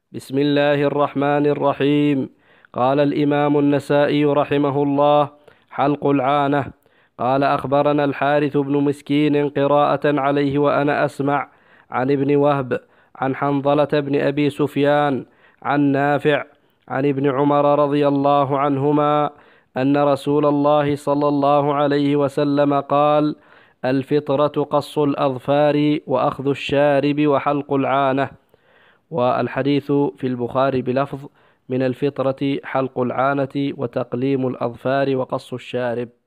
بسم الله الرحمن الرحيم. قال الإمام النسائي رحمه الله: حلق العانة. قال: أخبرنا الحارث بن مسكين قراءة عليه وأنا أسمع، عن ابن وهب، عن حنظلة بن أبي سفيان، عن نافع، عن ابن عمر رضي الله عنهما أن رسول الله صلى الله عليه وسلم قال: الفطرة قص الأظفار وأخذ الشارب وحلق العانة. والحديث في البخاري بلفظ: من الفطرة حلق العانة وتقليم الأظفار وقص الشارب.